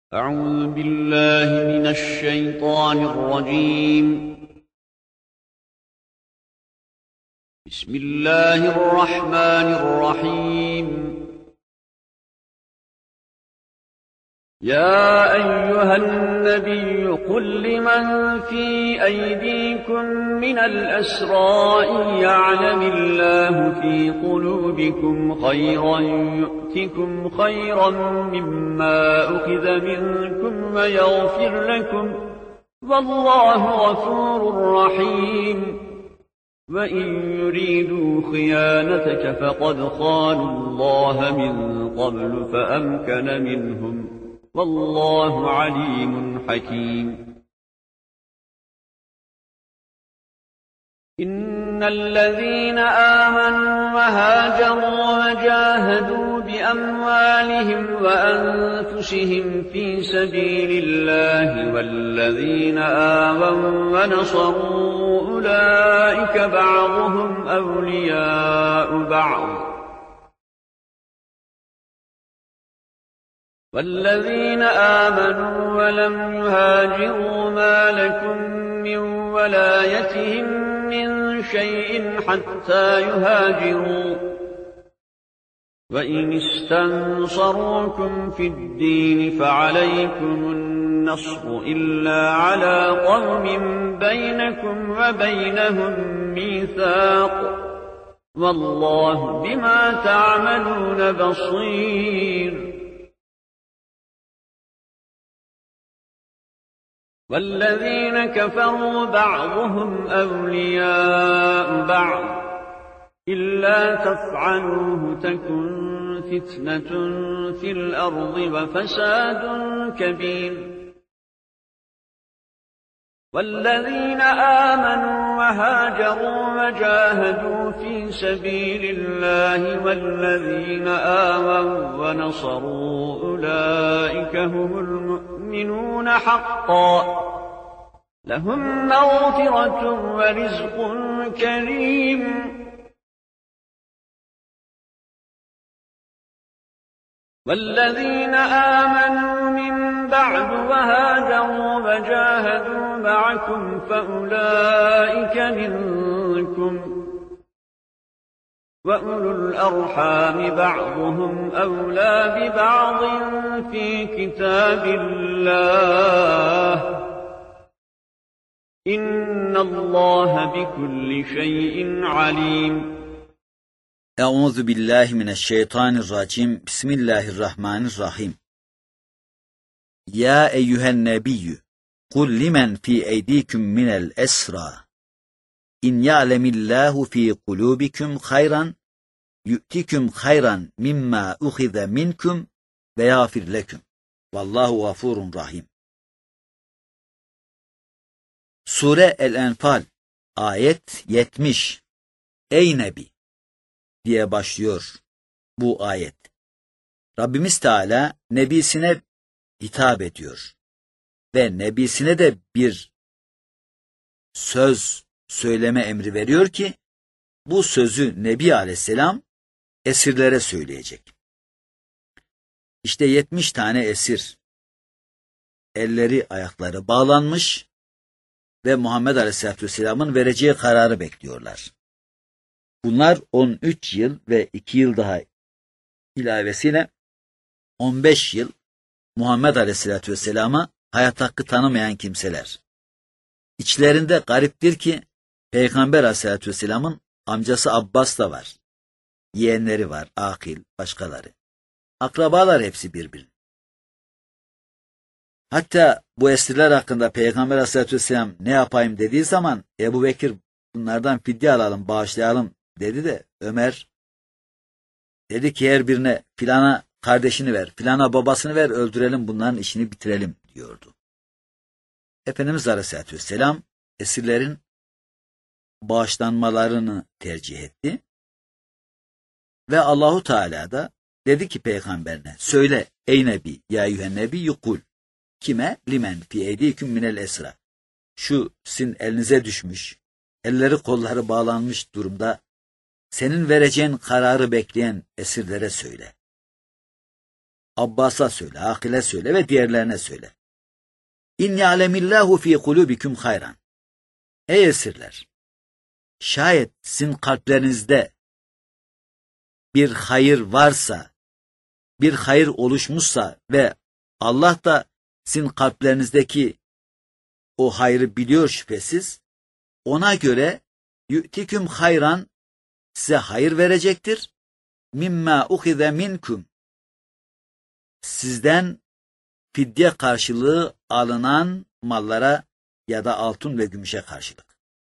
أعوذ بالله من الشيطان الرجيم. بسم الله الرحمن الرحيم. يا أيها النبي قل لمن في أيديكم من الأسرى إن يعلم الله في قلوبكم خيرا يؤتكم خيرا مما أخذ منكم ويغفر لكم والله غفور رحيم. وإن يريدوا خيانتك فقد خانوا الله من قبل فأمكن منهم والله عليم حكيم. إن الذين آمنوا وهاجروا وجاهدوا بأموالهم وأنفسهم في سبيل الله والذين آووا ونصروا أولئك بعضهم أولياء بعض والذين آمنوا ولم يهاجروا ما لكم من ولايتهم من شيء حتى يهاجروا وإن استنصروكم في الدين فعليكم النصر إلا على قوم بينكم وبينهم ميثاق والله بما تعملون بصير. والذين كفروا بعضهم أولياء بعض إلا تفعلوه تكن فتنة في الأرض وفساد كبير. والذين آمنوا وهاجروا وجاهدوا في سبيل الله والذين آووا ونصروا أولئك هم المؤمنون حقا لهم مغفرة ورزق كريم. والذين آمنوا من بعد وهاجروا وجاهدوا معكم فأولئك منكم وأولو الأرحام بعضهم أولى ببعض في كتاب الله إن الله بكل شيء عليم. Euzu billahi mineşşeytanirracim. Bismillahirrahmanirrahim. Ya eyyühen nebiyyü kul limen fi eydikum minel esra İn ya'lemillahu fi kulubikum hayran yu'tikum hayran mimma uhize minkum ve yağfir leküm. Vallahu gafurun rahim. Sure El-Enfal ayet 70. Ey Nebi diye başlıyor bu ayet. Rabbimiz Teala nebisine hitap ediyor ve nebisine de bir söz söyleme emri veriyor ki bu sözü Nebi Aleyhisselam esirlere söyleyecek. İşte 70 tane esir elleri ayakları bağlanmış ve Muhammed Aleyhisselatü Vesselam'ın vereceği kararı bekliyorlar. Bunlar 13 yıl ve 2 yıl daha ilavesiyle 15 yıl Muhammed Aleyhisselatü Vesselam'a hayat hakkı tanımayan kimseler. İçlerinde gariptir ki Peygamber Aleyhisselatü Vesselam'ın amcası Abbas da var. Yeğenleri var, Akil, başkaları. Akrabalar hepsi birbirine. Hatta bu esirler hakkında Peygamber Aleyhisselatü Vesselam ne yapayım dediği zaman Ebu Bekir bunlardan fidye alalım, bağışlayalım dedi de Ömer dedi ki her birine filana kardeşini ver, filana babasını ver, öldürelim bunların işini bitirelim diyordu. Efendimiz Aleyhisselatü Vesselam esirlerin bağışlanmalarını tercih etti. Ve Allahu Teala da dedi ki peygamberine söyle ey Nebi ya eyyühen nebiyyü kul kime limen fi eydiküm minel esra şu sizin elinize düşmüş elleri kolları bağlanmış durumda senin vereceğin kararı bekleyen esirlere söyle. Abbas'a söyle, Akil'e söyle ve diğerlerine söyle. İn ya'lemillahu fi kulubikum hayran. Ey esirler! Şayet sizin kalplerinizde bir hayır varsa, bir hayır oluşmuşsa ve Allah da sizin kalplerinizdeki o hayrı biliyor şüphesiz, ona göre yu'tiküm hayran, size hayır verecektir. Mimma uhize minkum, sizden fidye karşılığı alınan mallara ya da altın ve gümüşe karşılık.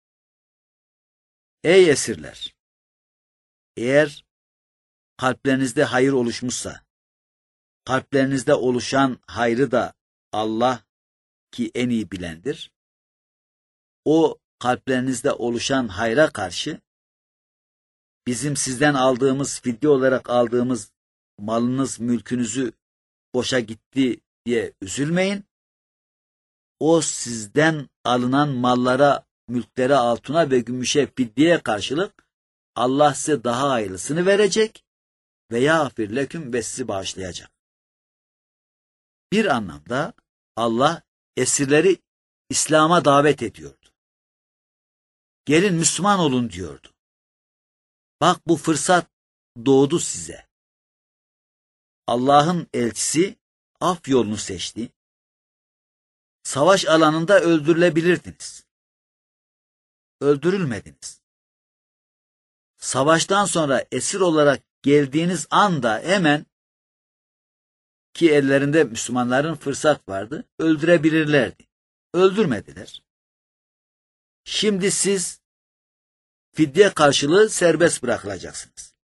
Ey esirler! Eğer kalplerinizde hayır oluşmuşsa, kalplerinizde oluşan hayrı da Allah ki en iyi bilendir, o kalplerinizde oluşan hayra karşı bizim sizden aldığımız, fidye olarak aldığımız malınız, mülkünüzü boşa gitti diye üzülmeyin. O sizden alınan mallara, mülklere, altına ve gümüşe, fidyeye karşılık Allah size daha hayırlısını verecek ve yağfir leküm ve sizi bağışlayacak. Bir anlamda Allah esirleri İslam'a davet ediyordu. Gelin Müslüman olun diyordu. Bak bu fırsat doğdu size. Allah'ın elçisi af yolunu seçti. Savaş alanında öldürülebilirdiniz. Öldürülmediniz. Savaştan sonra esir olarak geldiğiniz anda hemen, ki ellerinde Müslümanların fırsat vardı, öldürebilirlerdi. Öldürmediler. Şimdi siz fidye karşılığı serbest bırakılacaksınız.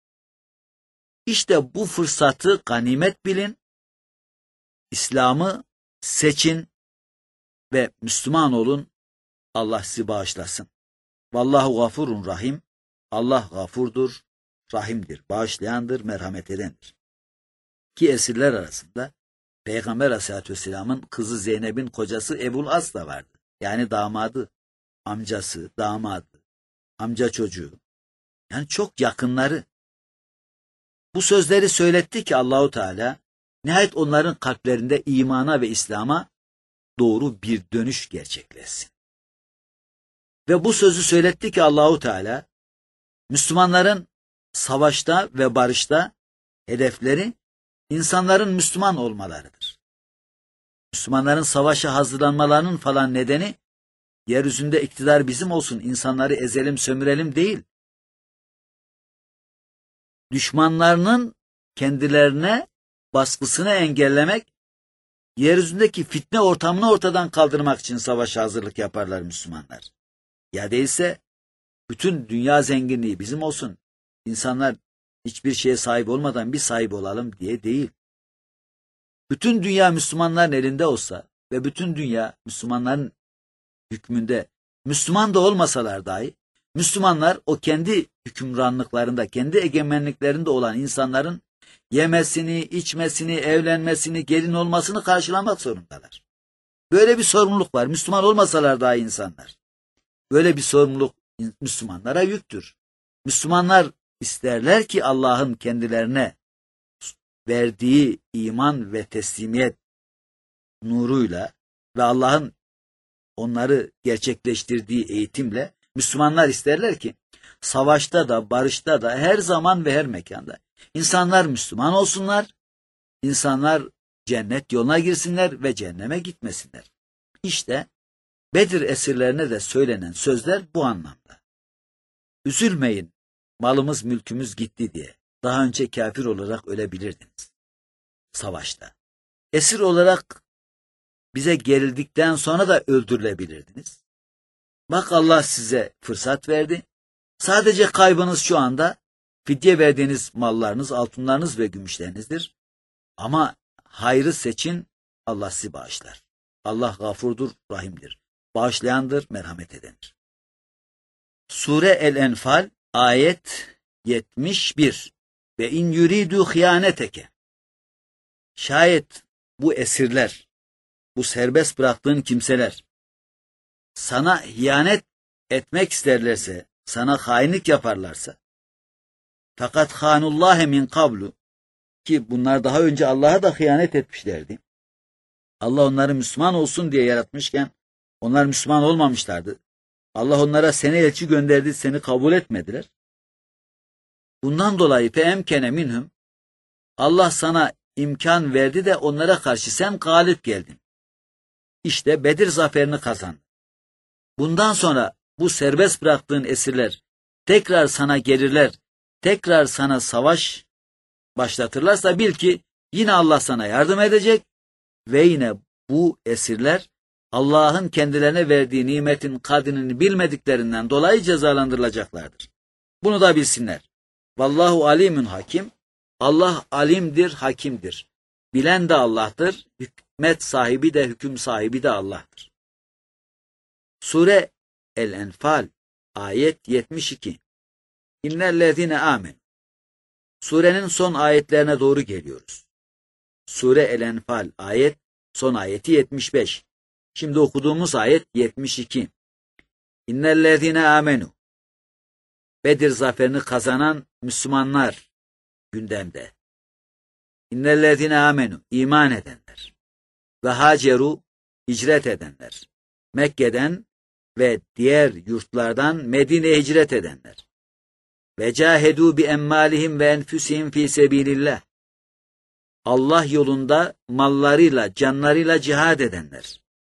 İşte bu fırsatı ganimet bilin, İslam'ı seçin ve Müslüman olun, Allah sizi bağışlasın. Vallahu gafurun rahim, Allah gafurdur, rahimdir, bağışlayandır, merhamet edendir. Ki esirler arasında Peygamber Aleyhisselatü Vesselam'ın kızı Zeynep'in kocası Ebul As da vardı. Yani damadı, amcası, damadı, amca çocuğu. Yani çok yakınları. Bu sözleri söyletti ki Allahu Teala nihayet onların kalplerinde imana ve İslam'a doğru bir dönüş gerçekleşsin. Ve bu sözü söyletti ki Allahu Teala Müslümanların savaşta ve barışta hedefleri insanların Müslüman olmalarıdır. Müslümanların savaşa hazırlanmalarının falan nedeni yeryüzünde iktidar bizim olsun, insanları ezelim, sömürelim değil. Düşmanlarının kendilerine baskısını engellemek, yeryüzündeki fitne ortamını ortadan kaldırmak için savaşa hazırlık yaparlar Müslümanlar. Ya değilse bütün dünya zenginliği bizim olsun, İnsanlar hiçbir şeye sahip olmadan bir sahip olalım diye değil. Bütün dünya Müslümanların elinde olsa ve bütün dünya Müslümanların hükmünde, Müslüman da olmasalar dahi, Müslümanlar o kendi hükümranlıklarında, kendi egemenliklerinde olan insanların yemesini, içmesini, evlenmesini, gelin olmasını karşılamak zorundalar. Böyle bir sorumluluk var. Müslüman olmasalar dahi insanlar. Böyle bir sorumluluk Müslümanlara yüktür. Müslümanlar isterler ki Allah'ın kendilerine verdiği iman ve teslimiyet nuruyla ve Allah'ın onları gerçekleştirdiği eğitimle Müslümanlar isterler ki savaşta da, barışta da, her zaman ve her mekanda insanlar Müslüman olsunlar, insanlar cennet yoluna girsinler ve cehenneme gitmesinler. İşte Bedir esirlerine de söylenen sözler bu anlamda. Üzülmeyin, malımız mülkümüz gitti diye. Daha önce kafir olarak ölebilirdiniz savaşta. Esir olarak bize gerildikten sonra da öldürülebilirdiniz. Bak Allah size fırsat verdi. Sadece kaybınız şu anda fidye verdiğiniz mallarınız, altınlarınız ve gümüşlerinizdir. Ama hayrı seçin, Allah sizi bağışlar. Allah gafurdur, rahimdir. Bağışlayandır, merhamet edendir. Sure El-Enfal ayet 71. Ve in yuridu hıyaneteke. Şayet bu esirler, bu serbest bıraktığın kimseler sana hıyanet etmek isterlerse, sana hainlik yaparlarsa, fakat hanullâhe min kablu, ki bunlar daha önce Allah'a da hıyanet etmişlerdi. Allah onları Müslüman olsun diye yaratmışken onlar Müslüman olmamışlardı. Allah onlara seni elçi gönderdi, seni kabul etmediler. Bundan dolayı feemkene minhum, Allah sana imkan verdi de onlara karşı sen galip geldin. İşte Bedir zaferini kazandın. Bundan sonra bu serbest bıraktığın esirler tekrar sana gelirler, tekrar sana savaş başlatırlarsa bil ki yine Allah sana yardım edecek ve yine bu esirler Allah'ın kendilerine verdiği nimetin kadrini bilmediklerinden dolayı cezalandırılacaklardır. Bunu da bilsinler. Vallahu alimun hakim. Allah alimdir, hakimdir. Bilen de Allah'tır. Hikmet sahibi de, hüküm sahibi de Allah'tır. Sure El-Enfal ayet 72. İnnellezine amen. Surenin son ayetlerine doğru geliyoruz. Sure El-Enfal ayet, son ayeti 75. Şimdi okuduğumuz ayet 72. İnnellezine amenu. Bedir zaferini kazanan Müslümanlar gündemde. İnnellezine amenu, iman edenler. Ve haceru, hicret edenler. Mekke'den ve diğer yurtlardan Medine'ye hicret edenler. Ve cahedu bi emmalihim ve enfüsihim fi sebilillah. Allah yolunda mallarıyla, canlarıyla cihad edenler.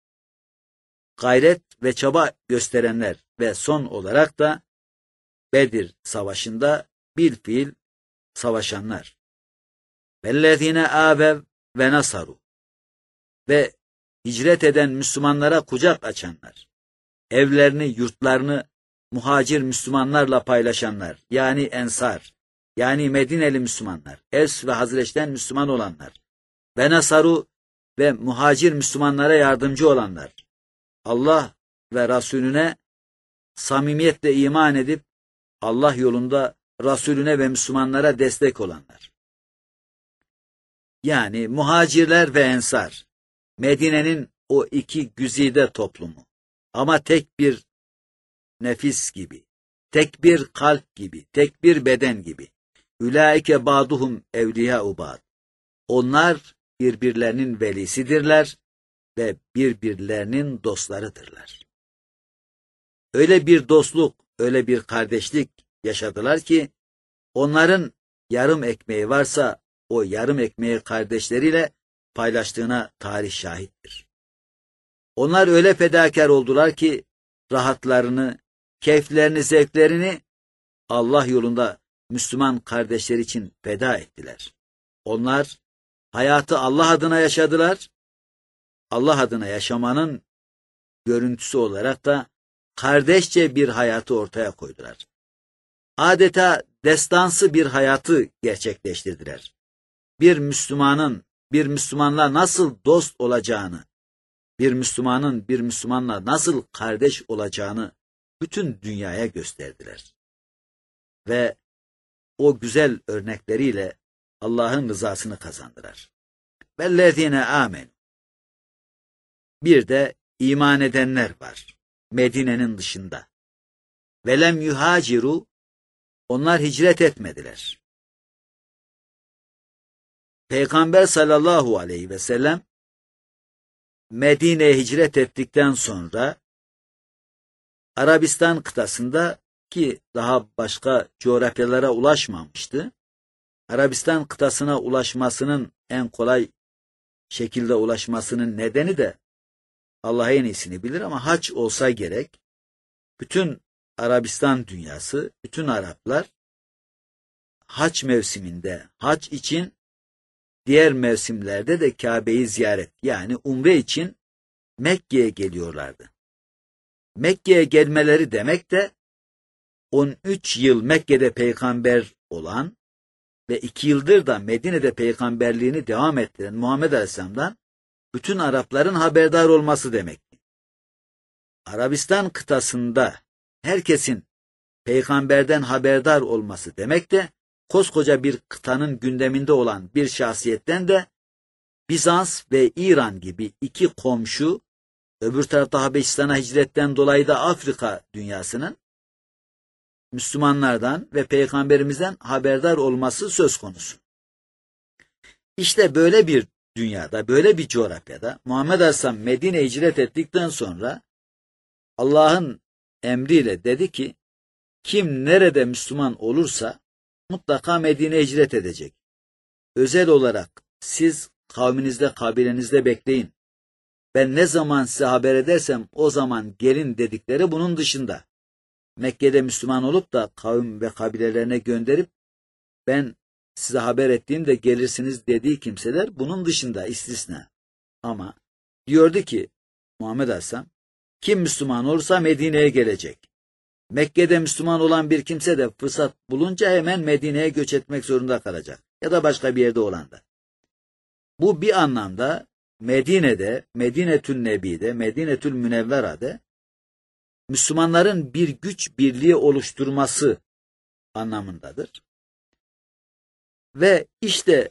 Gayret ve çaba gösterenler ve son olarak da Bedir savaşında bilfiil savaşanlar. Vellezine abev ve nasaru. Ve hicret eden Müslümanlara kucak açanlar. Evlerini, yurtlarını muhacir Müslümanlarla paylaşanlar. Yani ensar. Yani Medineli Müslümanlar. Evs ve Hazreç'ten Müslüman olanlar. Ve nasaru ve muhacir Müslümanlara yardımcı olanlar. Allah ve Resulüne samimiyetle iman edip Allah yolunda Resulüne ve Müslümanlara destek olanlar. Yani muhacirler ve ensar, Medine'nin o iki güzide toplumu. Ama tek bir nefis gibi, tek bir kalp gibi, tek bir beden gibi. Ulaike ba'duhum evliyâ'u ba'd. Onlar birbirlerinin velisidirler ve birbirlerinin dostlarıdırlar. Öyle bir dostluk, öyle bir kardeşlik yaşadılar ki, onların yarım ekmeği varsa, o yarım ekmeği kardeşleriyle paylaştığına tarih şahittir. Onlar öyle fedakar oldular ki, rahatlarını, keyiflerini, zevklerini Allah yolunda Müslüman kardeşler için feda ettiler. Onlar hayatı Allah adına yaşadılar. Allah adına yaşamanın görüntüsü olarak da kardeşçe bir hayatı ortaya koydular. Adeta destansı bir hayatı gerçekleştirdiler. Bir Müslümanın bir Müslümanla nasıl dost olacağını, bir Müslümanın bir Müslümanla nasıl kardeş olacağını bütün dünyaya gösterdiler. Ve o güzel örnekleriyle Allah'ın rızasını kazandılar. Vellezine amen. Bir de iman edenler var. Medine'nin dışında. Velem yuhaciru, onlar hicret etmediler. Peygamber sallallahu aleyhi ve sellem Medine'ye hicret ettikten sonra Arabistan kıtasında, ki daha başka coğrafyalara ulaşmamıştı, Arabistan kıtasına ulaşmasının en kolay şekilde ulaşmasının nedeni de Allah en iyisini bilir ama hac olsa gerek. Bütün Arabistan dünyası, bütün Araplar hac mevsiminde, hac için, diğer mevsimlerde de Kabe'yi ziyaret, yani umre için Mekke'ye geliyorlardı. Mekke'ye gelmeleri demek de 13 yıl Mekke'de peygamber olan ve 2 yıldır da Medine'de peygamberliğini devam ettiren Muhammed Aleyhisselam'dan bütün Arapların haberdar olması demekti. Arabistan kıtasında herkesin peygamberden haberdar olması demek de koskoca bir kıtanın gündeminde olan bir şahsiyetten de Bizans ve İran gibi iki komşu, öbür tarafta Habeşistan'a hicretten dolayı da Afrika dünyasının Müslümanlardan ve Peygamberimizden haberdar olması söz konusu. İşte böyle bir dünyada, böyle bir coğrafyada Muhammed Aleyhisselam Medine'ye hicret ettikten sonra Allah'ın emriyle dedi ki, kim nerede Müslüman olursa mutlaka Medine'ye hicret edecek. Özel olarak siz kavminizde, kabilenizde bekleyin. Ben ne zaman size haber edersem o zaman gelin dedikleri bunun dışında. Mekke'de Müslüman olup da kavim ve kabilelerine gönderip ben size haber ettiğimde gelirsiniz dediği kimseler bunun dışında, istisna. Ama diyordu ki Muhammed Aleyhisselam, kim Müslüman olursa Medine'ye gelecek. Mekke'de Müslüman olan bir kimse de fırsat bulunca hemen Medine'ye göç etmek zorunda kalacak. Ya da başka bir yerde olan da. Bu bir anlamda Medine'de, Medinetül Nebi'de, Medinetül Münevvera'da Müslümanların bir güç birliği oluşturması anlamındadır. Ve işte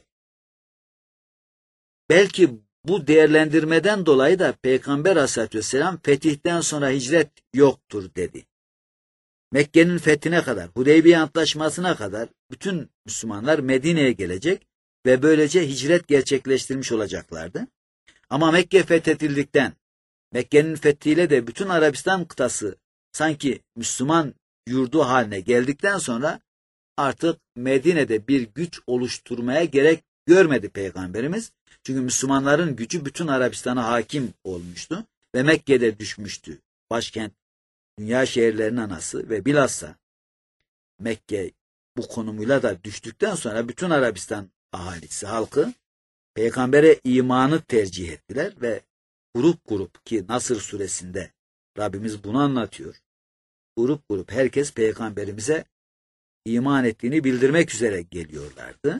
belki bu değerlendirmeden dolayı da Peygamber Aleyhisselatü Vesselam fetihten sonra hicret yoktur dedi. Mekke'nin fethine kadar, Hudeybiye Antlaşması'na kadar bütün Müslümanlar Medine'ye gelecek ve böylece hicret gerçekleştirmiş olacaklardı. Ama Mekke fethedildikten, Mekke'nin fethiyle de bütün Arabistan kıtası sanki Müslüman yurdu haline geldikten sonra artık Medine'de bir güç oluşturmaya gerek görmedi Peygamberimiz. Çünkü Müslümanların gücü bütün Arabistan'a hakim olmuştu ve Mekke'de düşmüştü. Başkent, dünya şehirlerinin anası ve bilhassa Mekke bu konumuyla da düştükten sonra bütün Arabistan ahalisi, halkı Peygamber'e imanı tercih ettiler ve grup grup, ki Nasr suresinde Rabbimiz bunu anlatıyor. Grup grup herkes Peygamberimize iman ettiğini bildirmek üzere geliyorlardı.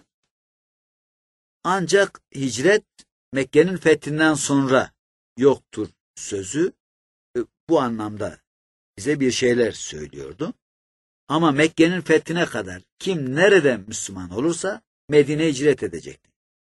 Ancak hicret Mekke'nin fethinden sonra yoktur sözü bu anlamda bize bir şeyler söylüyordu. Ama Mekke'nin fethine kadar kim nereden Müslüman olursa Medine'ye hicret edecekti.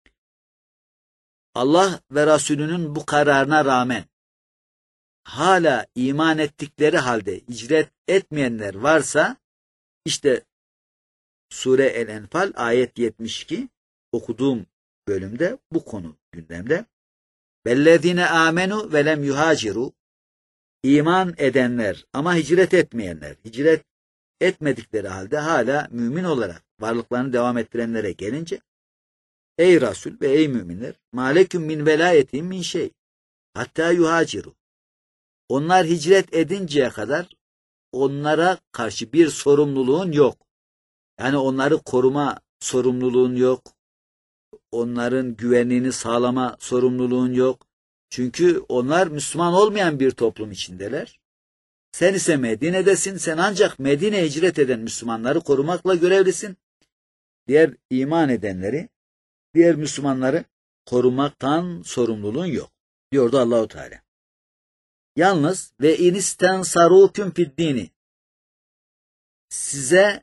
Allah ve Resulünün bu kararına rağmen hala iman ettikleri halde hicret etmeyenler varsa işte Sure El-Enfal ayet 72 okuduğum bölümde bu konu gündemde. Vellezine amenu ve lem yuhaciru, iman edenler ama hicret etmeyenler, hicret etmedikleri halde hala mümin olarak varlıklarını devam ettirenlere gelince, ey Resul ve ey müminler, maleküm min velayetim min şey, hatta yuhaciru. Onlar hicret edinceye kadar onlara karşı bir sorumluluğun yok. Yani onları koruma sorumluluğun yok. Onların güvenliğini sağlama sorumluluğun yok. Çünkü onlar Müslüman olmayan bir toplum içindeler. Sen ise Medine'desin. Sen ancak Medine'ye hicret eden Müslümanları korumakla görevlisin. Diğer iman edenleri, diğer Müslümanları korumaktan sorumluluğun yok. Diyordu Allahu Teala. Yalnız ve inisten saruküm fiddini, size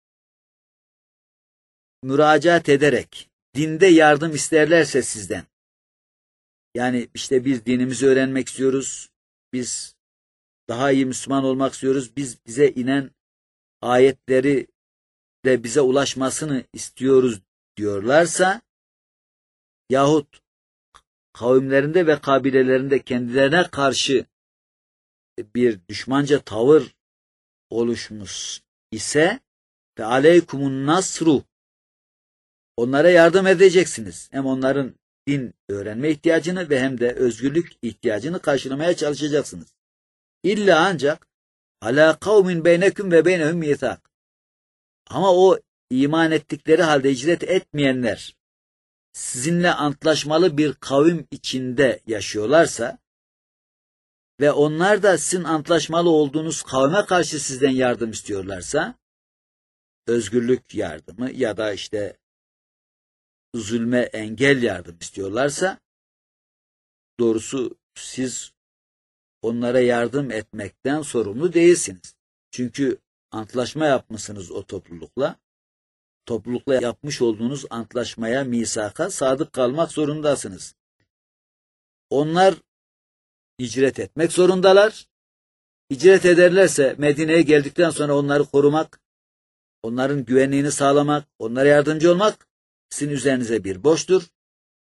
müracaat ederek dinde yardım isterlerse sizden, yani işte biz dinimizi öğrenmek istiyoruz, biz daha iyi Müslüman olmak istiyoruz, bize inen ayetleri de bize ulaşmasını istiyoruz diyorlarsa, yahut kavimlerinde ve kabilelerinde kendilerine karşı bir düşmanca tavır oluşmuş ise ve aleykumun nasru, onlara yardım edeceksiniz. Hem onların din öğrenme ihtiyacını ve hem de özgürlük ihtiyacını karşılamaya çalışacaksınız. İlla ancak ala kavmin beyneküm ve beynehum mithak. Ama o iman ettikleri halde hicret etmeyenler sizinle antlaşmalı bir kavim içinde yaşıyorlarsa ve onlar da sizin antlaşmalı olduğunuz kavme karşı sizden yardım istiyorlarsa, özgürlük yardımı ya da işte zulme engel yardım istiyorlarsa, doğrusu siz onlara yardım etmekten sorumlu değilsiniz. Çünkü antlaşma yapmışsınız o toplulukla. Toplulukla yapmış olduğunuz antlaşmaya, misaka sadık kalmak zorundasınız. Onlar hicret etmek zorundalar. Hicret ederlerse Medine'ye geldikten sonra onları korumak, onların güvenliğini sağlamak, onlara yardımcı olmak sizin üzerinize bir borçtur.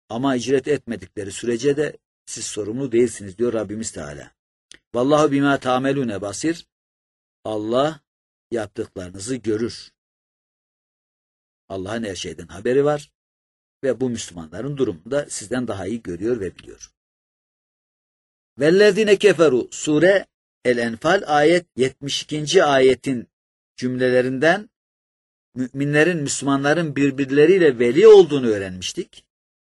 Ama icret etmedikleri sürece de siz sorumlu değilsiniz diyor Rabbimiz Teala. Vallahu bima ta'melune basir. Allah yaptıklarınızı görür. Allah'ın her şeyden haberi var ve bu Müslümanların durumunu da sizden daha iyi görüyor ve biliyor. Vellezine keferu sure El-Enfal ayet 72. ayetin cümlelerinden müminlerin, Müslümanların birbirleriyle veli olduğunu öğrenmiştik.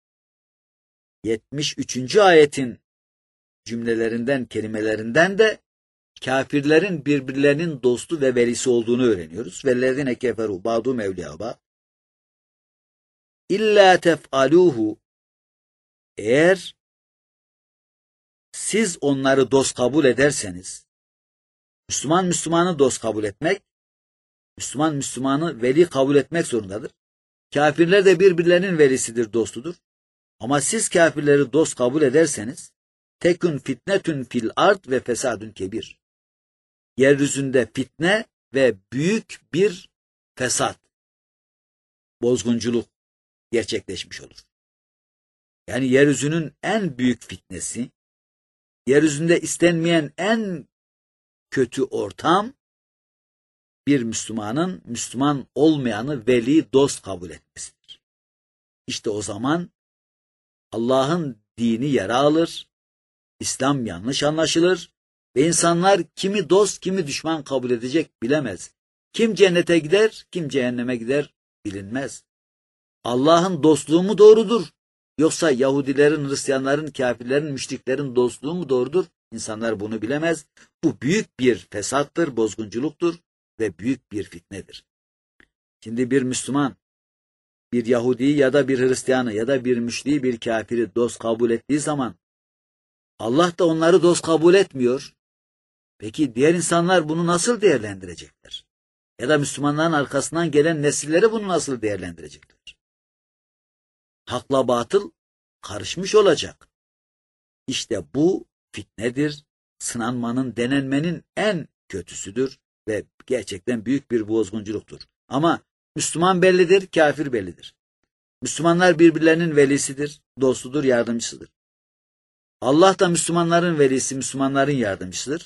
73. ayetin cümlelerinden, kelimelerinden de kafirlerin birbirlerinin dostu ve velisi olduğunu öğreniyoruz. Vellezine keferu ba'dum evliya ba'd. İlla tef'aluhu, eğer siz onları dost kabul ederseniz, Müslüman Müslümanı dost kabul etmek, Müslüman Müslümanı veli kabul etmek zorundadır. Kafirler de birbirlerinin velisidir, dostudur. Ama siz kafirleri dost kabul ederseniz, tekün fitnetün fil ard ve fesadün kebir. Yeryüzünde fitne ve büyük bir fesat, bozgunculuk gerçekleşmiş olur. Yani yeryüzünün en büyük fitnesi, yeryüzünde istenmeyen en kötü ortam, bir Müslümanın Müslüman olmayanı veli, dost kabul etmesidir. İşte o zaman Allah'ın dini yara alır, İslam yanlış anlaşılır ve insanlar kimi dost kimi düşman kabul edecek bilemez. Kim cennete gider, kim cehenneme gider bilinmez. Allah'ın dostluğu mu doğrudur? Yoksa Yahudilerin, Hristiyanların, kafirlerin, müşriklerin dostluğu mu doğrudur? İnsanlar bunu bilemez. Bu büyük bir fesattır, bozgunculuktur ve büyük bir fitnedir. Şimdi bir Müslüman, bir Yahudi'yi ya da bir Hristiyanı ya da bir müşriği, bir kafiri dost kabul ettiği zaman Allah da onları dost kabul etmiyor. Peki diğer insanlar bunu nasıl değerlendirecekler? Ya da Müslümanların arkasından gelen nesilleri bunu nasıl değerlendirecekler? Hakla batıl karışmış olacak. İşte bu fitnedir, sınanmanın, denenmenin en kötüsüdür ve gerçekten büyük bir bozgunculuktur. Ama Müslüman bellidir, kafir bellidir. Müslümanlar birbirlerinin velisidir, dostudur, yardımcısıdır. Allah da Müslümanların velisi, Müslümanların yardımcısıdır.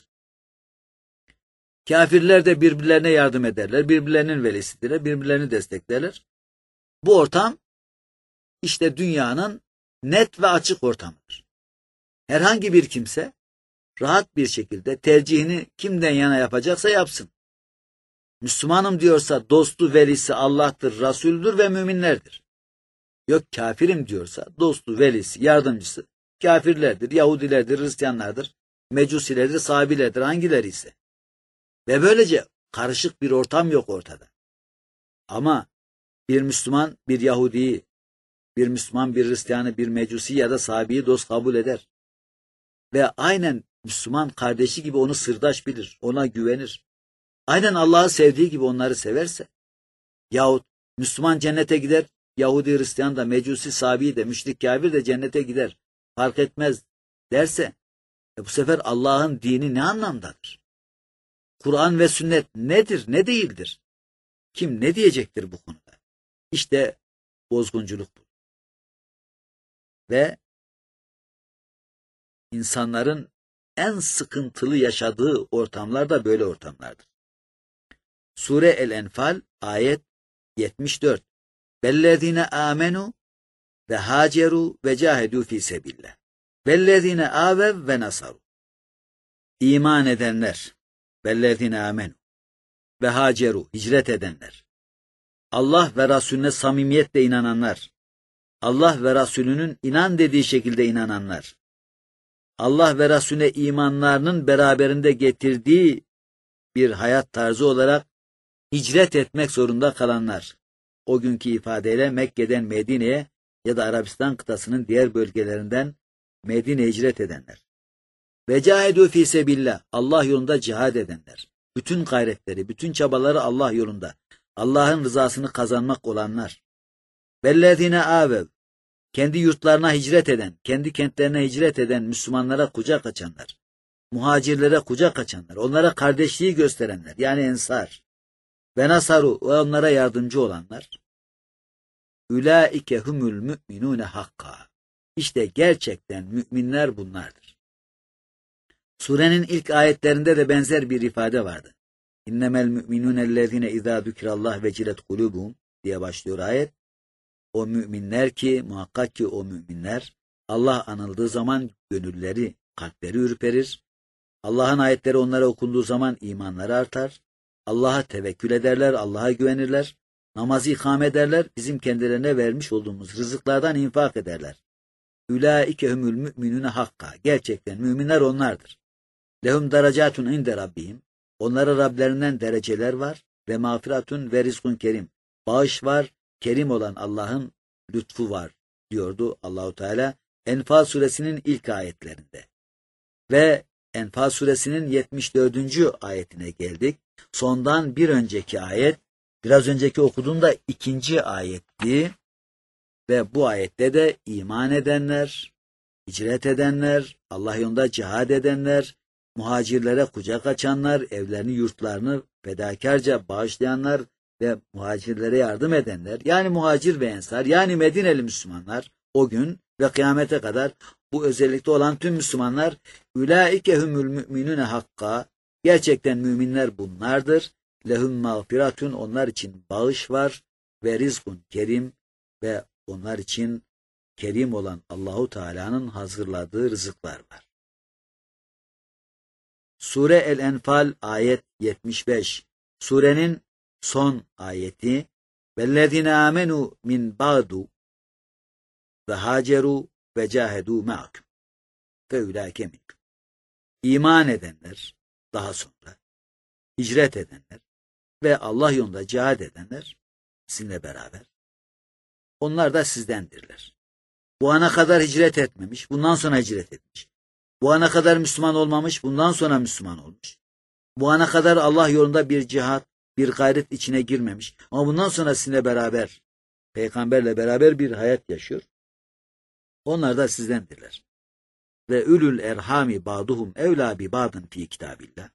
Kafirler de birbirlerine yardım ederler, birbirlerinin velisidirler, birbirlerini desteklerler. Bu ortam işte dünyanın net ve açık ortamıdır. Herhangi bir kimse rahat bir şekilde tercihini kimden yana yapacaksa yapsın. Müslümanım diyorsa dostu, velisi Allah'tır, Resul'dür ve müminlerdir. Yok kafirim diyorsa dostu, velisi, yardımcısı kafirlerdir, Yahudilerdir, Hristiyanlardır, Mecusilerdir, Sabilerdir, hangileri ise. Ve böylece karışık bir ortam yok ortada. Ama bir Müslüman bir Yahudi'yi, bir Müslüman bir Hristiyanı, bir Mecusi ya da Sabi'yi dost kabul eder. Ve aynen Müslüman kardeşi gibi onu sırdaş bilir, ona güvenir. Aynen Allah'ı sevdiği gibi onları severse, yahut Müslüman cennete gider, Yahudi, Hristiyan da, Mecusi, Sabi de, müşrik, kafir de cennete gider, fark etmez derse, bu sefer Allah'ın dini ne anlamdadır? Kur'an ve sünnet nedir, ne değildir? Kim ne diyecektir bu konuda? İşte bozgunculuk bu. Ve insanların en sıkıntılı yaşadığı ortamlar da böyle ortamlardır. Sure El-Enfal ayet 74. Bellezine amenu ve haceru ve cahedu fi sebillah. Bellezine avev ve nasaru. İman edenler. Bellezine amenu ve haceru, hicret edenler. Allah ve Resulüne samimiyetle inananlar. Allah ve Resulünün inan dediği şekilde inananlar. Allah ve Resulüne imanlarının beraberinde getirdiği bir hayat tarzı olarak hicret etmek zorunda kalanlar. O günkü ifadeyle Mekke'den Medine'ye ya da Arabistan kıtasının diğer bölgelerinden Medine'ye hicret edenler. Ve cahidu fi sebillah, Allah yolunda cihad edenler. Bütün gayretleri, bütün çabaları Allah yolunda, Allah'ın rızasını kazanmak olanlar. Vellezine avev, kendi yurtlarına hicret eden, kendi kentlerine hicret eden Müslümanlara kucak açanlar, muhacirlere kucak açanlar, onlara kardeşliği gösterenler, yani ensar, ve nasaru, ve onlara yardımcı olanlar. Ulaike humul müminune hakka. İşte gerçekten müminler bunlardır. Surenin ilk ayetlerinde de benzer bir ifade vardı. İnnemel müminûnellezîne izâ zükirallah vecilet kulûbuhum diye başlıyor ayet. O müminler ki, muhakkak ki o müminler, Allah anıldığı zaman gönülleri, kalpleri ürperir. Allah'ın ayetleri onlara okunduğu zaman imanları artar. Allah'a tevekkül ederler, Allah'a güvenirler. Namazı ikame ederler, bizim kendilerine vermiş olduğumuz rızıklardan infak ederler. Ulaike humul müminune hakka. Gerçekten müminler onlardır. Lehum derecatun inde rabbihim. Onlara Rablerinden dereceler var ve mağfiratun ve rizkun kerim. Bağış var, kerim olan Allah'ın lütfu var diyordu Allahu Teala Enfal suresinin ilk ayetlerinde. Ve Enfal suresinin 74. ayetine geldik. Sondan bir önceki ayet, biraz önceki okuduğumda 2. ayetti. Ve bu ayette de iman edenler, hicret edenler, Allah yolunda cihad edenler, muhacirlere kucak açanlar, evlerini, yurtlarını fedakarca bağışlayanlar ve muhacirlere yardım edenler, yani muhacir ve ensar, yani Medineli Müslümanlar, o gün ve kıyamete kadar bu özellikte olan tüm Müslümanlar, ulaike humul müminune hakka, gerçekten müminler bunlardır, lehum mağfiratun, onlar için bağış var ve rizkun kerim, ve onlar için kerim olan Allahu Teala'nın hazırladığı rızıklar var. Sure El-Enfal ayet 75. Surenin son ayeti. Vellezine amenu min ba'du ve haceru ve cahedu ma'akum fe ulaike minkum. İman edenler, daha sonra hicret edenler ve Allah yolunda cihad edenler sizinle beraber. Onlar da sizdendirler. Bu ana kadar hicret etmemiş, bundan sonra hicret etmiş. Bu ana kadar Müslüman olmamış, bundan sonra Müslüman olmuş. Bu ana kadar Allah yolunda bir cihat, bir gayret içine girmemiş. Ama bundan sonra sizinle beraber, peygamberle beraber bir hayat yaşıyor. Onlar da sizdendirler. Ve ulul erhami ba'duhum evlâ bi ba'dın fi kitabillah.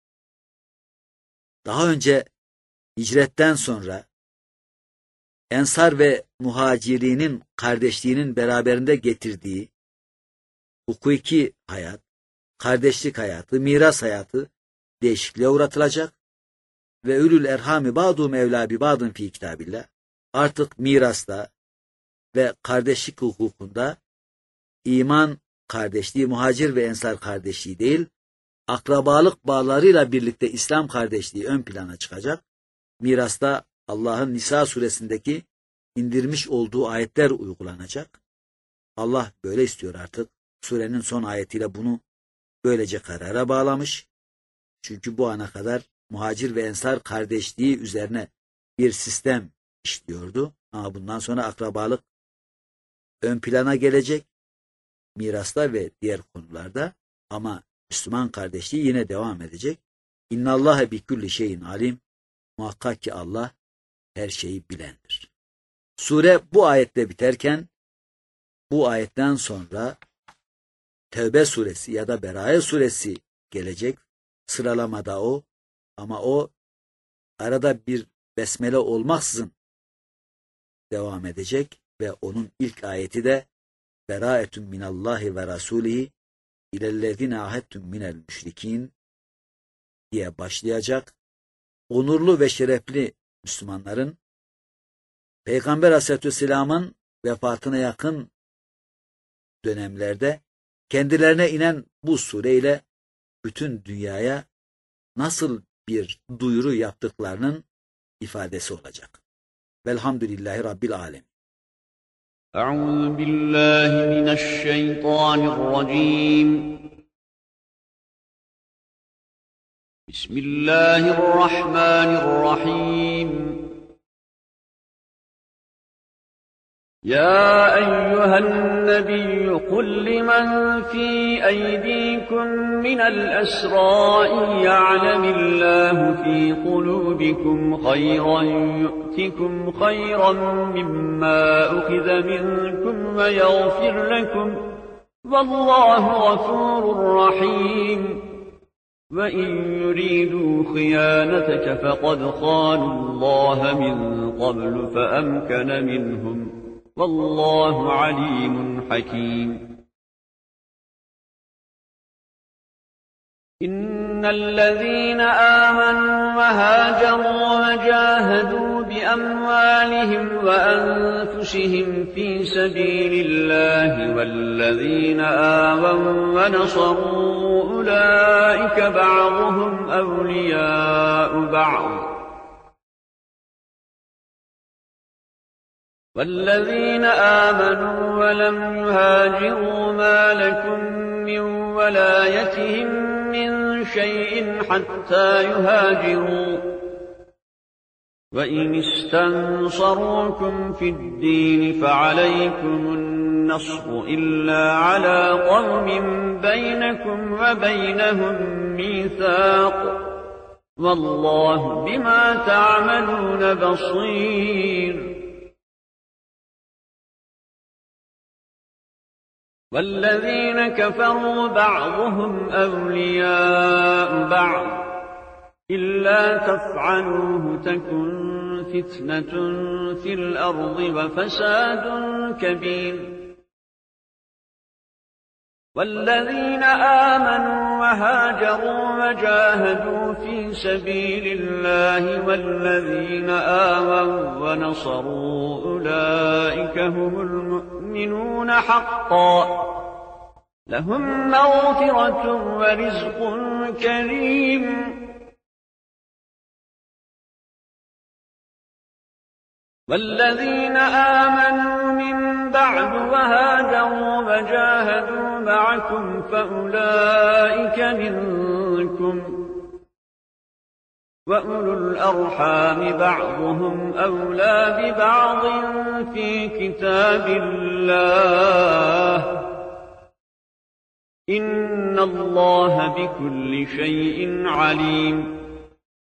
Daha önce hicretten sonra Ensar ve muhacirinin kardeşliğinin beraberinde getirdiği hukuki hayat, kardeşlik hayatı, miras hayatı değişikliğe uğratılacak ve ulul erhami ba'duhum evlâ bi ba'dın fi kitabillah. Artık mirasta ve kardeşlik hukukunda iman kardeşliği, muhacir ve ensar kardeşliği değil, akrabalık bağlarıyla birlikte İslam kardeşliği ön plana çıkacak. Mirasta Allah'ın Nisa suresindeki indirmiş olduğu ayetler uygulanacak. Allah böyle istiyor artık. Surenin son ayetiyle bunu böylece karara bağlamış. Çünkü bu ana kadar muhacir ve ensar kardeşliği üzerine bir sistem işliyordu. Ama bundan sonra akrabalık ön plana gelecek. Mirasta ve diğer konularda, ama Müslüman kardeşliği yine devam edecek. İnnallâhe bi kulli şeyin alim. Muhakkak ki Allah her şeyi bilendir. Sure bu ayetle biterken, bu ayetten sonra Tevbe suresi ya da Beraye suresi gelecek. Sıralamada o, ama o arada bir besmele olmaksızın devam edecek ve onun ilk ayeti de Beraetun minallahi ve rasulihi ilellezine ahettum minel müşrikin diye başlayacak. Onurlu ve şerefli Müslümanların Peygamber Aleyhisselatü Vesselam'ın vefatına yakın dönemlerde kendilerine inen bu sureyle bütün dünyaya nasıl bir duyuru yaptıklarının ifadesi olacak. Velhamdülillahi Rabbil Alemin. Euzu billahi mineşşeytanirracim. Bismillahirrahmanirrahim. يا أيها النبي قل لمن في أيديكم من الأسرى يعلم الله في قلوبكم خيرا يؤتكم خيرا مما أخذ منكم ويغفر لكم والله غفور رحيم وإن يريدوا خيانتك فقد خانوا الله من قبل فأمكن منهم والله عليم حكيم. إن الذين آمنوا وهاجروا وجاهدوا بأموالهم وأنفسهم في سبيل الله والذين آووا ونصروا أولئك بعضهم أولياء بعض والذين آمنوا ولم يهاجروا ما لكم من ولايتهم من شيء حتى يهاجروا وإن استنصروكم في الدين فعليكم النصر إلا على قوم بينكم وبينهم ميثاق والله بما تعملون بصير. والذين كفروا بعضهم أولياء بعض إلا تفعلوه تكن فتنة في الأرض وفساد كبير. والذين آمنوا وهاجروا وجاهدوا في سبيل الله والذين آووا ونصروا أولئك هم المؤمنون حقا لهم مغفرة ورزق كريم. والذين آمنوا من بعد وهاجروا وجاهدوا معكم فأولئك منكم وأولو الأرحام بعضهم أولى ببعض في كتاب الله إن الله بكل شيء عليم.